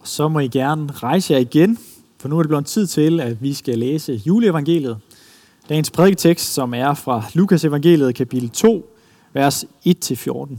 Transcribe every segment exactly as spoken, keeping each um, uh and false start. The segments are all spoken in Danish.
Så må I gerne rejse jer igen, for nu er det blevet tid til, at vi skal læse juleevangeliet. Dagens prædiketekst, som er fra Lukas evangeliet, kapitel to, vers et til fjorten.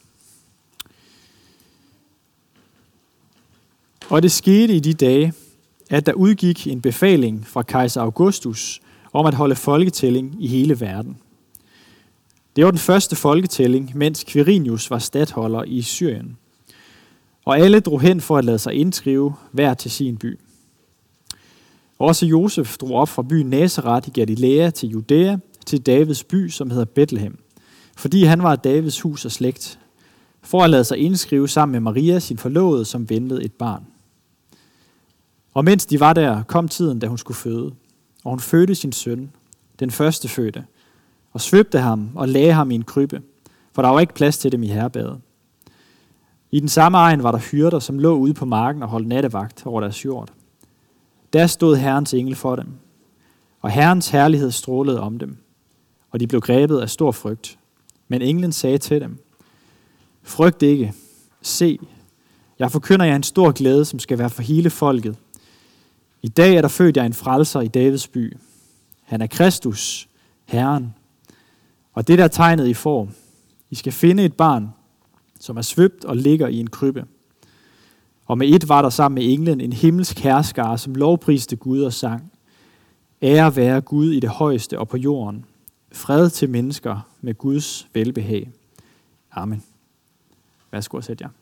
Og det skete i de dage, at der udgik en befaling fra kejser Augustus om at holde folketælling i hele verden. Det var den første folketælling, mens Quirinius var statholder i Syrien. Og alle drog hen for at lade sig indskrive hver til sin by. Også Josef drog op fra byen Nazaret i Galilea til Judæa, til Davids by, som hedder Bethlehem, fordi han var af Davids hus og slægt, for at lade sig indskrive sammen med Maria, sin forlovede, som ventede et barn. Og mens de var der, kom tiden, da hun skulle føde, og hun fødte sin søn, den første fødte, og svøbte ham og lagde ham i en krybbe, for der var ikke plads til dem i herberget. I den samme egen var der hyrder, som lå ude på marken og holdt nattevagt over deres jord. Der stod Herrens engel for dem, og Herrens herlighed strålede om dem, og de blev grebet af stor frygt. Men englen sagde til dem: Frygt ikke, se, jeg forkynder jer en stor glæde, som skal være for hele folket. I dag er der født jer en frelser i Davids by. Han er Kristus, Herren. Og det der tegnet I får, I skal finde et barn, som er svøbt og ligger i en krybbe. Og med et var der sammen med englen en himmelsk herskare, som lovpriste Gud og sang: Ære være Gud i det højeste og på jorden. Fred til mennesker med Guds velbehag. Amen. Værsgo at sætte jer.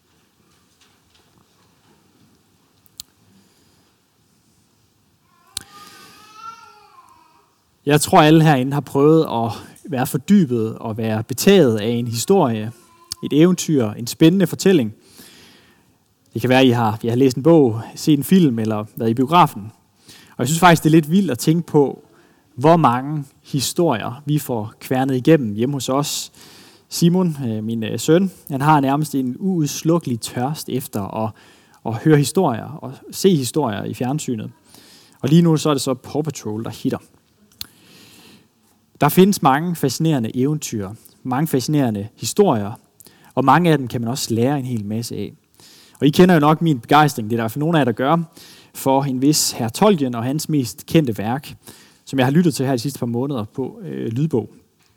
Jeg tror, alle herinde har prøvet at være fordybet og være betaget af en historie, et eventyr, en spændende fortælling. Det kan være, at I har, I har læst en bog, set en film eller været i biografen. Og jeg synes faktisk, det er lidt vildt at tænke på, hvor mange historier vi får kværnet igennem hjemme hos os. Simon, min søn, han har nærmest en uudslukkelig tørst efter at, at høre historier og se historier i fjernsynet. Og lige nu så er det så Paw Patrol, der hitter. Der findes mange fascinerende eventyr, mange fascinerende historier, og mange af dem kan man også lære en hel masse af. Og I kender jo nok min begejstring, det er der for nogle af jer, der gør, for en vis herr Tolkien og hans mest kendte værk, som jeg har lyttet til her de sidste par måneder på øh, lydbog.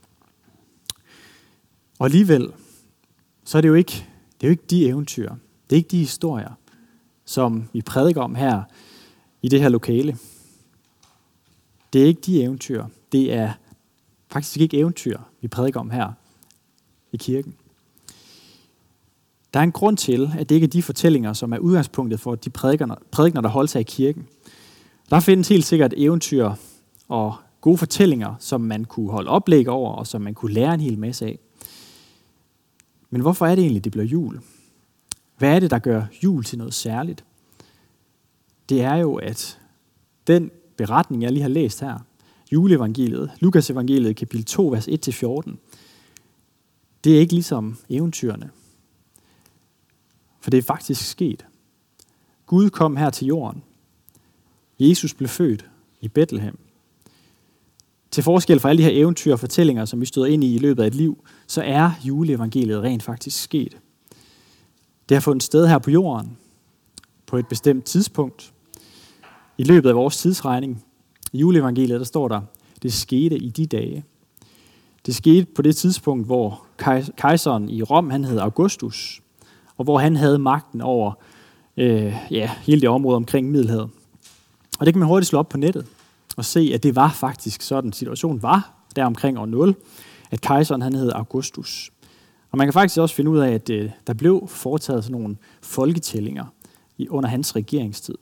Og alligevel, så er det jo ikke, det er jo ikke de eventyr, det er ikke de historier, som vi prædiker om her i det her lokale. Det er ikke de eventyr, det er faktisk ikke eventyr, vi prædiker om her i kirken. Der er en grund til, at det ikke er de fortællinger, som er udgangspunktet for de prædikener, der holder sig i kirken. Der findes helt sikkert eventyr og gode fortællinger, som man kunne holde oplæg over, og som man kunne lære en hel masse af. Men hvorfor er det egentlig, det bliver jul? Hvad er det, der gør jul til noget særligt? Det er jo, at den beretning, jeg lige har læst her, juleevangeliet, Lukas evangeliet, kapitel to, vers et til fjorten, det er ikke ligesom eventyrene. For det er faktisk sket. Gud kom her til jorden. Jesus blev født i Bethlehem. Til forskel fra alle de her eventyr og fortællinger, som vi støder ind i i løbet af et liv, så er juleevangeliet rent faktisk sket. Det har fundet sted her på jorden, på et bestemt tidspunkt. I løbet af vores tidsregning, i juleevangeliet, der står der, det skete i de dage. Det skete på det tidspunkt, hvor kejseren i Rom, han hed Augustus, og hvor han havde magten over øh, ja, hele det område omkring Middelhavet. Og det kan man hurtigt slå op på nettet og se, at det var faktisk sådan, situationen var der omkring år nul, at kejseren han hed Augustus. Og man kan faktisk også finde ud af, at øh, der blev foretaget sådan nogle folketællinger i, under hans regeringstid.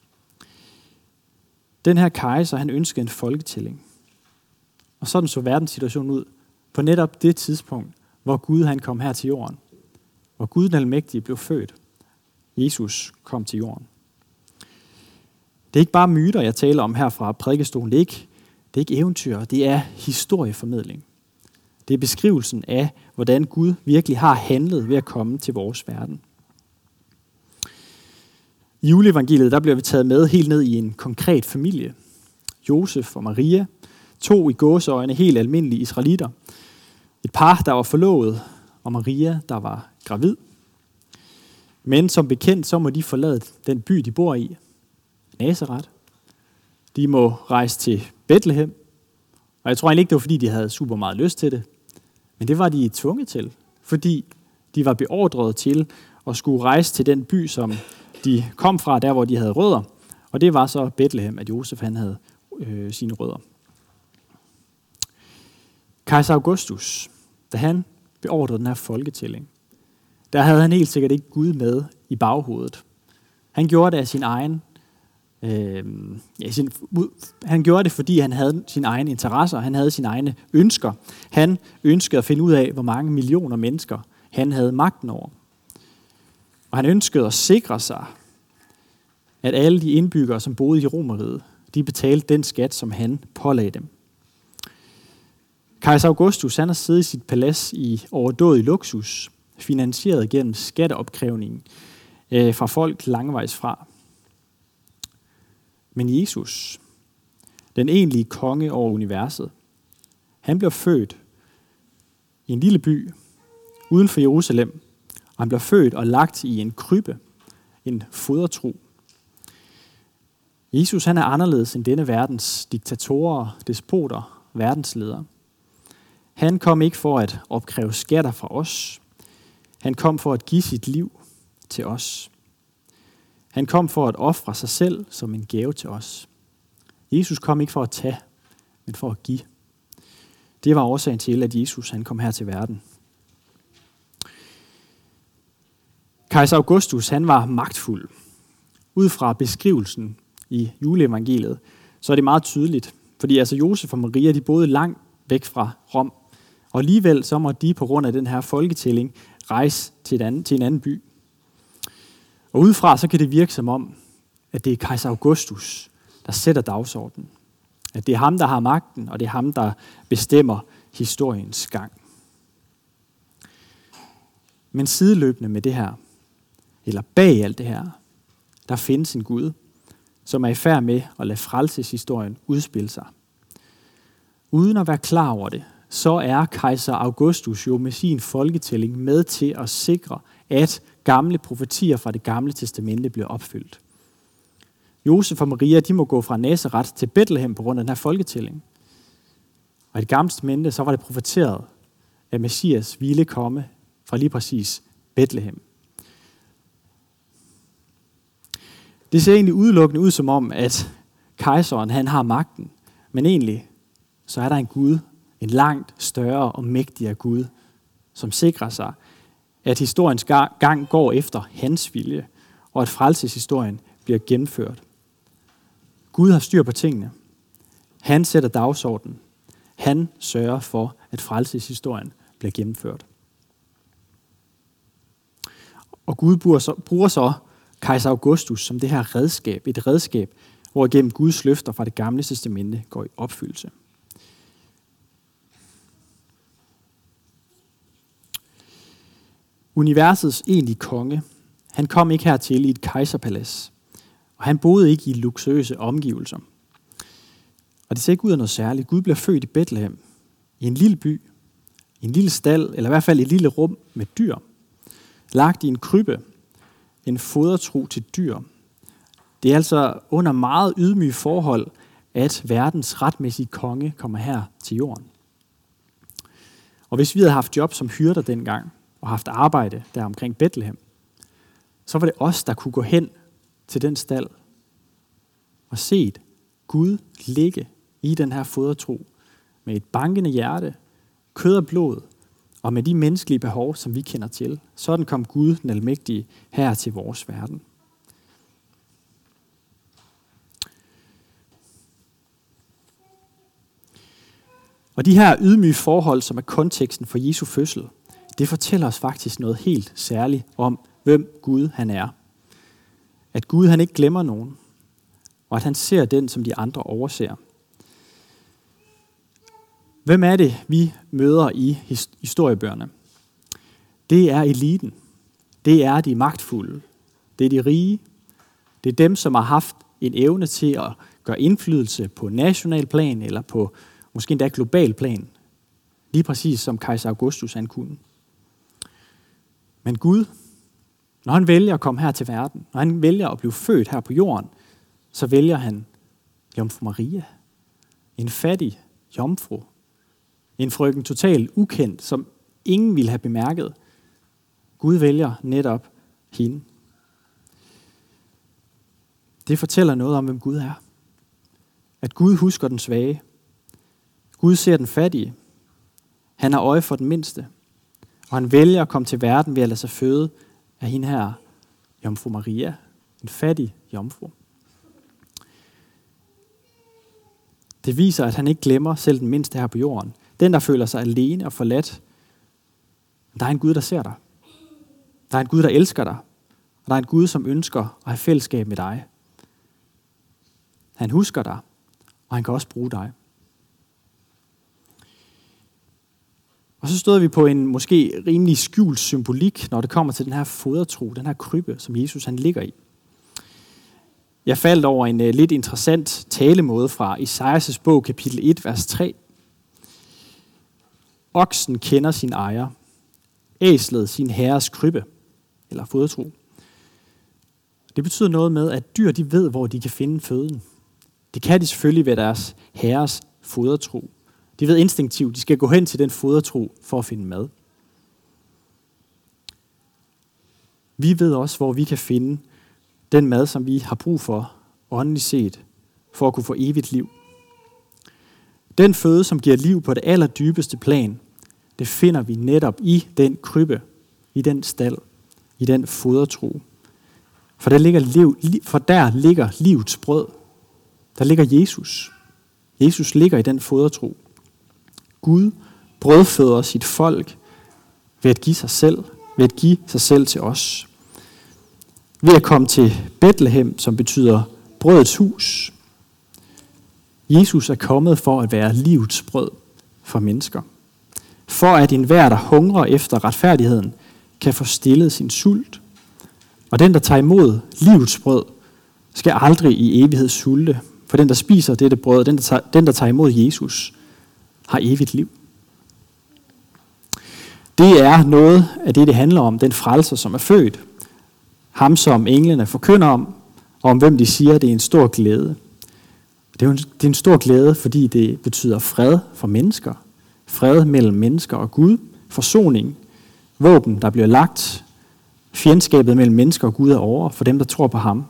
Den her kejser, han ønskede en folketælling. Og sådan så verdenssituationen ud på netop det tidspunkt, hvor Gud han kom her til jorden. Hvor Gud den almægtige blev født. Jesus kom til jorden. Det er ikke bare myter, jeg taler om her fra prædikestolen. Det er ikke, det er ikke eventyr, det er historieformidling. Det er beskrivelsen af, hvordan Gud virkelig har handlet ved at komme til vores verden. I juleevangeliet der bliver vi taget med helt ned i en konkret familie. Josef og Maria, to i gåseøjne helt almindelige israelitter. Et par, der var forlovet, og Maria, der var gravid. Men som bekendt, så må de forlade den by, de bor i, Nazaret. De må rejse til Bethlehem. Og jeg tror egentlig ikke, det var, fordi de havde super meget lyst til det. Men det var de tvunget til, fordi de var beordret til at skulle rejse til den by, som de kom fra, der hvor de havde rødder. Og det var så Bethlehem, at Josef han havde øh, sine rødder. Kejser Augustus, da han beordrede den her folketælling, der havde han helt sikkert ikke Gud med i baghovedet. Han gjorde det af sin egen, øh, ja, sin, han gjorde det, fordi han havde sine egne interesser, han havde sine egne ønsker. Han ønskede at finde ud af, hvor mange millioner mennesker han havde magten over. Og han ønskede at sikre sig, at alle de indbyggere, som boede i Romerriget, de betalte den skat, som han pålagde dem. Kejser Augustus, han har siddet i sit palads i overdådig luksus, finansieret gennem skatteopkrævningen øh, fra folk langvejs fra. Men Jesus, den egentlige konge over universet, han blev født i en lille by uden for Jerusalem, og han blev født og lagt i en krybbe, en fodertru. Jesus, han er anderledes end denne verdens diktatorer, despoter, verdensledere. Han kom ikke for at opkræve skatter fra os. Han kom for at give sit liv til os. Han kom for at ofre sig selv som en gave til os. Jesus kom ikke for at tage, men for at give. Det var årsagen til, at Jesus han kom her til verden. Kejser Augustus, han var magtfuld. Ud fra beskrivelsen i juleevangeliet, så er det meget tydeligt. Fordi altså Josef og Maria, de boede langt væk fra Rom. Og alligevel så må de på grund af den her folketælling rejse til, anden, til en anden by. Og udefra så kan det virke som om, at det er kejser Augustus, der sætter dagsordenen. At det er ham, der har magten, og det er ham, der bestemmer historiens gang. Men sideløbende med det her, eller bag alt det her, der findes en Gud, som er i færd med at lade frelseshistorien udspille sig. Uden at være klar over det, så er kejser Augustus jo med sin folketælling med til at sikre, at gamle profetier fra det gamle testamente bliver opfyldt. Josef og Maria, de må gå fra Nazaret til Bethlehem på grund af den her folketælling. Og i det gamle testamente, så var det profeteret, at Messias ville komme fra lige præcis Bethlehem. Det ser egentlig udelukkende ud som om, at kejseren han har magten, men egentlig så er der en Gud, en langt større og mægtigere Gud, som sikrer sig, at historiens gang går efter hans vilje, og at frelseshistorien bliver gennemført. Gud har styr på tingene. Han sætter dagsordenen. Han sørger for, at frelseshistorien bliver gennemført. Og Gud bruger så, bruger så kejser Augustus som det her redskab, et redskab, hvor gennem Guds løfter fra det gamle testamente går i opfyldelse. Universets egentlige konge, han kom ikke hertil i et kejserpalads, og han boede ikke i luksuriøse omgivelser. Og det ser ikke ud af noget særligt. Gud bliver født i Bethlehem, i en lille by, i en lille stald, eller i hvert fald et lille rum med dyr, lagt i en krybbe, en fodertru til dyr. Det er altså under meget ydmyge forhold, at verdens retmæssige konge kommer her til jorden. Og hvis vi havde haft job som hyrder dengang, og haft arbejde der omkring Bethlehem, så var det os, der kunne gå hen til den stald og set Gud ligge i den her fodertru med et bankende hjerte, kød og blod, og med de menneskelige behov, som vi kender til. Sådan kom Gud, den almægtige, her til vores verden. Og de her ydmyge forhold, som er konteksten for Jesu fødsel, det fortæller os faktisk noget helt særligt om, hvem Gud han er. At Gud han ikke glemmer nogen, og at han ser den, som de andre overser. Hvem er det, vi møder i historiebøgerne? Det er eliten. Det er de magtfulde. Det er de rige. Det er dem, som har haft en evne til at gøre indflydelse på national plan, eller på måske endda global plan. Lige præcis som kejser Augustus han kunne. Men Gud, Når han vælger at komme her til verden, når han vælger at blive født her på jorden, så vælger han Jomfru Maria. En fattig jomfru. En frøken totalt ukendt, som ingen ville have bemærket. Gud vælger netop hende. Det fortæller noget om, hvem Gud er. At Gud husker den svage. Gud ser den fattige. Han har øje for den mindste. Og han vælger at komme til verden ved at lade sig føde af hende her, Jomfru Maria. En fattig jomfru. Det viser, at han ikke glemmer selv den mindste her på jorden. Den, der føler sig alene og forladt. Der er en Gud, der ser dig. Der er en Gud, der elsker dig. Og der er en Gud, som ønsker at have fællesskab med dig. Han husker dig, og han kan også bruge dig. Og så stod vi på en måske rimelig skjult symbolik, når det kommer til den her fodertro, den her krybbe, som Jesus han ligger i. Jeg faldt over en uh, lidt interessant talemåde fra Esajas' bog, kapitel et, vers tre. Oksen kender sin ejer, æslet sin herres krybbe, eller fodertro. Det betyder noget med, at dyr de ved, hvor de kan finde føden. Det kan de selvfølgelig ved deres herres fodertro. De ved instinktivt, de skal gå hen til den fodertro for at finde mad. Vi ved også, hvor vi kan finde den mad, som vi har brug for, åndeligt set, for at kunne få evigt liv. Den føde, som giver liv på det allerdybeste plan, det finder vi netop i den krybbe, i den stald, i den fodertro. For der ligger, liv, for der ligger livets brød. Der ligger Jesus. Jesus ligger i den fodertro. Gud brødføder sit folk ved at give sig selv, ved at give sig selv til os. Ved at komme til Betlehem, som betyder brødets hus. Jesus er kommet for at være livets brød for mennesker. For at enhver, der hungrer efter retfærdigheden, kan få stillet sin sult. Og den, der tager imod livets brød, skal aldrig i evighed sulte. For den, der spiser dette brød, den der, tager, den, der tager imod Jesus, har evigt liv. Det er noget af det, det handler om. Den frelser, som er født. Ham, som englene forkynder om, og om hvem de siger, det er en stor glæde. Det er, en, det er en stor glæde, fordi det betyder fred for mennesker. Fred mellem mennesker og Gud. Forsoning. Våben, der bliver lagt. Fjendskabet mellem mennesker og Gud er over for dem, der tror på ham.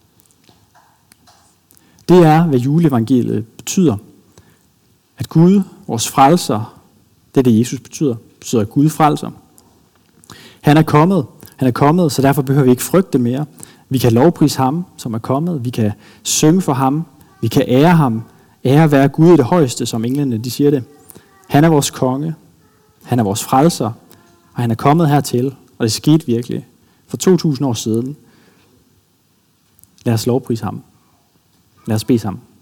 Det er, hvad juleevangeliet betyder. At Gud, vores frelser, det er det, Jesus betyder, betyder at Gud frelser. Han er kommet, han er kommet, så derfor behøver vi ikke frygte mere. Vi kan lovprise ham, som er kommet. Vi kan synge for ham. Vi kan ære ham. Ære være Gud i det højeste, som englene de siger det. Han er vores konge. Han er vores frelser. Og han er kommet hertil, og det skete virkelig for to tusind år siden. Lad os lovprise ham. Lad os bede sammen.